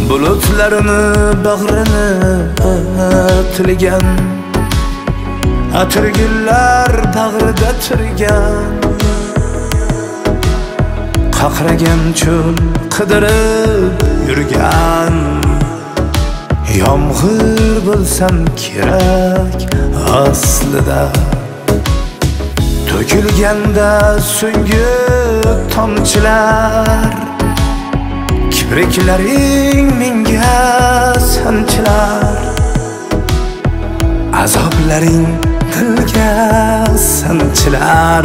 bulutlarini bag'rini tilgan, atirgullar bag'rida turgan, qaqragan cho'l qidirib yurgan, yomg'ir bo'lsam kerak aslida, to'kilganda so'nggi tomchilar, kipriklaring menga sanchilar, azoblaring dilga sanchilar,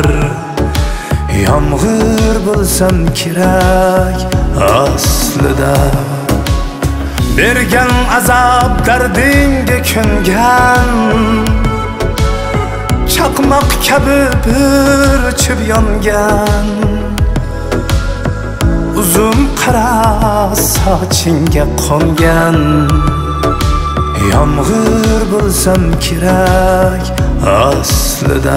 yomg'ir bo'lsam kerak aslida. Bergan azob dardingga ko'ngan, chaqmoq kabi bir chib yongan, uzun qara sochingga qo'ngan, yomg'ir bo'lsam kerak aslida.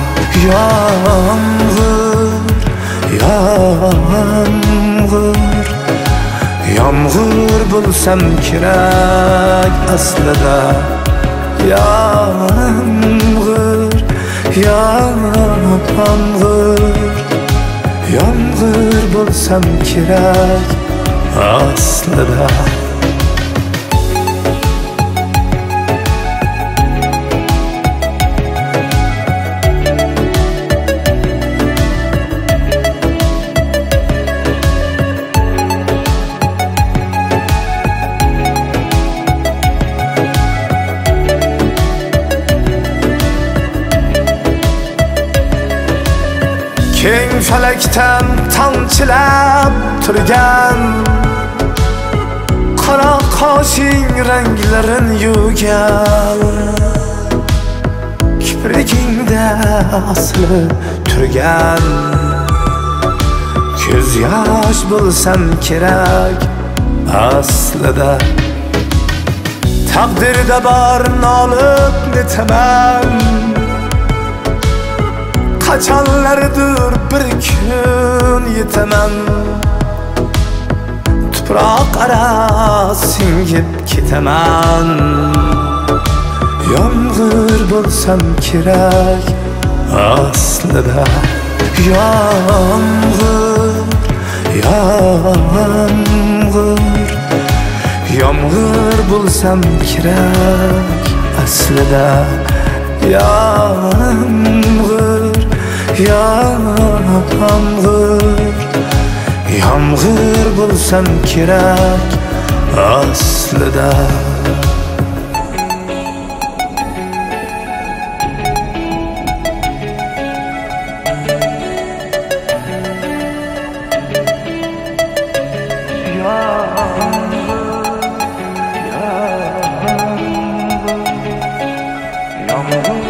Yomg'ir bo'lsam kerak aslida. Yomg'ir bo'lsam kerak aslida. Keng falakdan tomchilab turgan, qora qoshing ranglarin yuvgan, kiprikingda osilib turgan, ko'z yosh bo'lsam kerak aslida. Taqdirda bor nolib netaman, qachonlardir bir kun yetaman, tuproq ara singib ketaman, yomg'ir bo'lsam kerak aslida. Yomg'ir bo'lsam kerak aslida. Yomg'ir bo'lsam kerak aslida. Yomg'ir